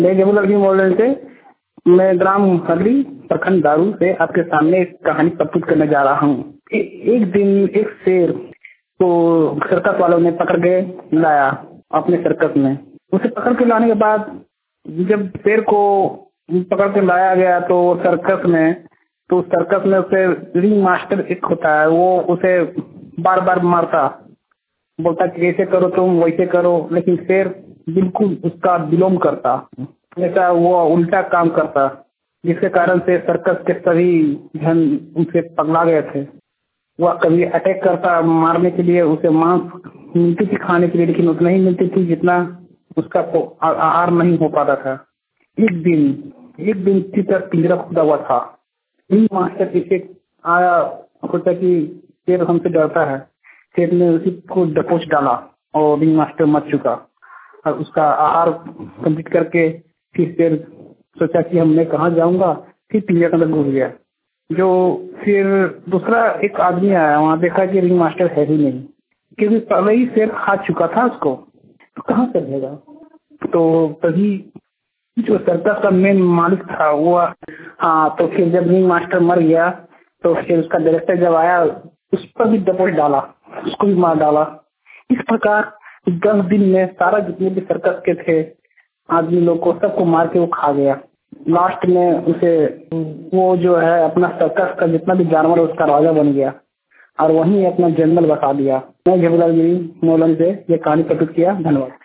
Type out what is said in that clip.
मैं जबुल जी बोल रहे थे। मैं ग्राम हरली प्रखंड दारू से आपके सामने एक कहानी प्रस्तुत करने जा रहा हूँ। एक दिन एक शेर को सर्कस वालों ने पकड़ के लाया अपने सर्कस में। उसे पकड़ के लाने के बाद जब शेर को पकड़ के लाया गया तो सर्कस में उसे रिंग मास्टर एक होता है, वो उसे बार बार मारता, बोलता कि ऐसे करो तुम वैसे करो, लेकिन शेर बिल्कुल उसका विलोम करता, ऐसा वो उल्टा काम करता, जिसके कारण से सर्कस के सभी जन उनसे पगला गए थे। वह कभी अटैक करता मारने के लिए, उसे मांस मिलती थी खाने के लिए, लेकिन उतना ही मिलती थी जितना उसका आहार नहीं हो पाता था। एक दिन की तरह पिंजरा खुदा हुआ था। मास्टर पीछे आया, सोचा कि शेर हमसे डरता है। शेर ने उसी को दबोच डाला और रिंग मास्टर मर चुका। और उसका आहार कंप्लीट करके फिर शेर सोचा कि मैं कहाँ जाऊंगा, फिर पिंजरे के अंदर घुस गया। जो फिर दूसरा एक आदमी आया, वहाँ देखा कि रिंग मास्टर है ही नहीं, क्योंकि पहले ही शेर खा चुका था उसको, तो कहाँ से रहेगा। तो तभी जो सर्कस का मेन मालिक था वो, हाँ, तो फिर जब रिंग मास्टर मर गया तो फिर उसका डायरेक्टर जब आया उस पर भी दबोच डाला, उसको भी मार डाला। इस प्रकार 10 दिन में सारा जितने भी सर्कस के थे आदमी लोग को सबको मार के वो खा गया। लास्ट में उसे वो जो है अपना सर्कस का जितना भी जानवर उसका राजा बन गया और वहीं अपना जंगल बसा दिया। मैं जबुल गिरी मौलन से ये कहानी प्रस्तुत किया। धन्यवाद।